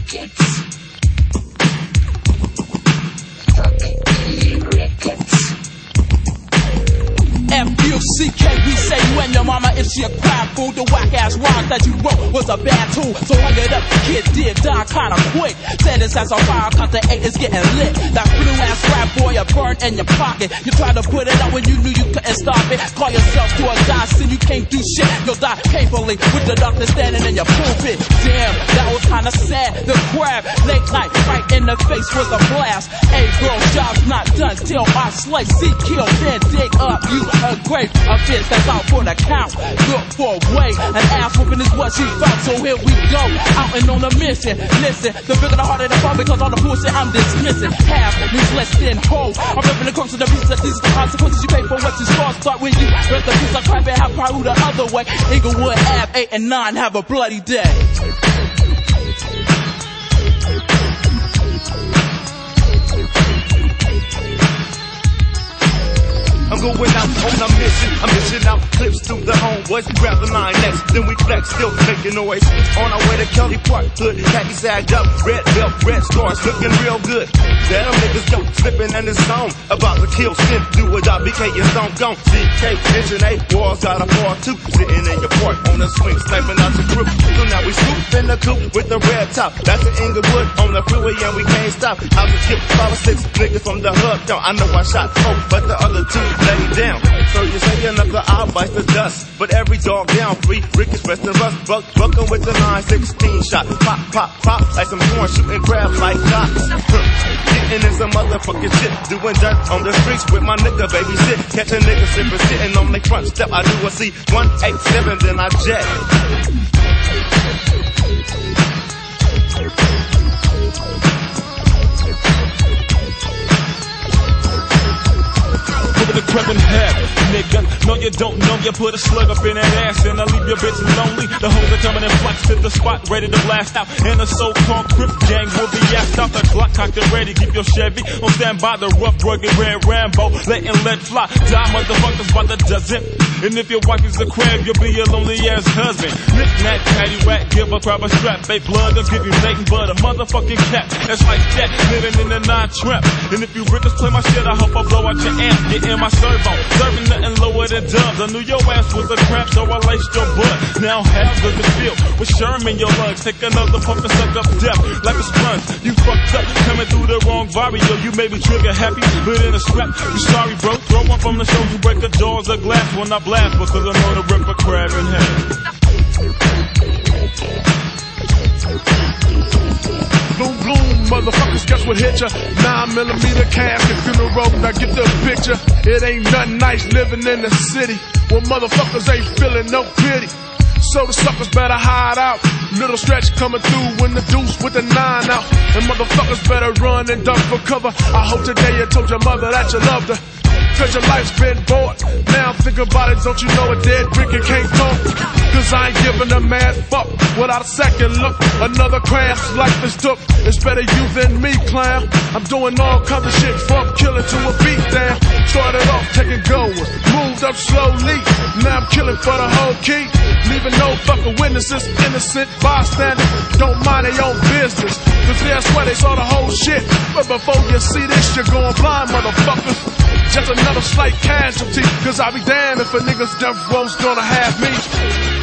F-U-C-K, we say you and your mama if she a crap fool. The whack-ass rhymes that you wrote was a bad tool. So hang it up, kid did die kinda quick. Said it's as on fire, cause the 8 is getting lit. That blue-ass rap boy, you burn in your pocket. You tried to put it out when you knew you couldn't stop it. Call yourself to a die, sin you can't do shit. You'll die painfully with the doctor standing in your pulpit. Damn, that was kinda sad. The grab, late night, right in the face was a blast. Hey, girl, job's not done till I slay. See, kill, then dig up you a grave. A bitch that's out for the count. Look for a way. An ass whooping is what she felt. So here we go. Out and on a mission. Listen, the bigger the harder the fall because all the bullshit I'm dismissing. Half means less than whole. I'm ripping the crooks to the beats that these are the consequences you pay for what you start with you. Rest the piece of crap and have pride the other way. Inglewood Ave 8 and 9 have a bloody day. I'm going out on a mission. I'm dishing out clips to the homeboys. Grab the 9X, then we flex, still making noise. On our way to Kelly Park, hood, khaki sagged up, red belt, red stars, looking real good. There them niggas go, slipping in the zone. About to kill, sin, do a job, BK, your song gone. CK, engine 8, walls got a 4-2. Sitting in your park on the swing, sniping out the group. So now we swoop in the coupe with the red top. That's the Inglewood on the freeway and we can't stop. I was killed 5 or 6 niggas from the hood down. I know I shot 4, but the other 2 lay down. So you say another eye bites the dust, but every dog down 3. Rick is rest and rust, bucking with the 916 shot. Pop, pop, pop, like some corn shooting grab like cops. Getting in some motherfucking shit, doing dirt on the streets with my nigga baby shit. Catching niggas sitting on their front step. I do a C187, then I jet. The creeping head, nigga. No, you don't know. You put a slug up in that ass and I leave your bitch lonely. The hoes are coming in flux to the spot, ready to blast out. And the so-called Crip gang will be assed out. The Glock cocked and ready. Keep your Chevy on standby. The rough, rugged, red Rambo, letting lead fly. Die motherfuckers by the dozen. And if your wife is a crab, you'll be your lonely ass husband. Knick-knack, paddywhack, give a proper strap. Fake blood, they'll give you nothing but a motherfucking cap. That's like that, living in the 9-trap. And if you riggers play my shit, I hope I blow out your amp. Get in my servo, serving nothing lower than dubs. I knew your ass was a crap, so I laced your butt. Now how does it feel with Sherman in your lungs? Take another puff and suck up death like a sponge. You fucked up, coming through the wrong vario. You may be trigger happy, but in a scrap. You sorry, bro. Throw one from the show, you break the jaws of glass when I blast, because I know to rip a crab in half. Boom, boom, motherfuckers, guess what hit ya? 9mm casket funeral, now get the picture. It ain't nothing nice living in the city where motherfuckers ain't feeling no pity. So the suckers better hide out. Little stretch coming through when the deuce with the 9 out. And motherfuckers better run and duck for cover. I hope today you told your mother that you loved her, cause your life's been bored. Now think about it, don't you know a dead Ricky can't talk? Cause I ain't giving a mad fuck without a second look. Another craft's life is took. It's better you than me, clown. I'm doing all kinds of shit from killing to a beat down. Started off taking goers, moved up slowly. Now I'm killing for the whole key, leaving no fucking witnesses. Innocent bystanders don't mind their own business, cause that's where they saw the whole shit. But before you see this, you're going blind, motherfuckers. Just another slight casualty, cause I'll be damned if a nigga's death row's gonna have me.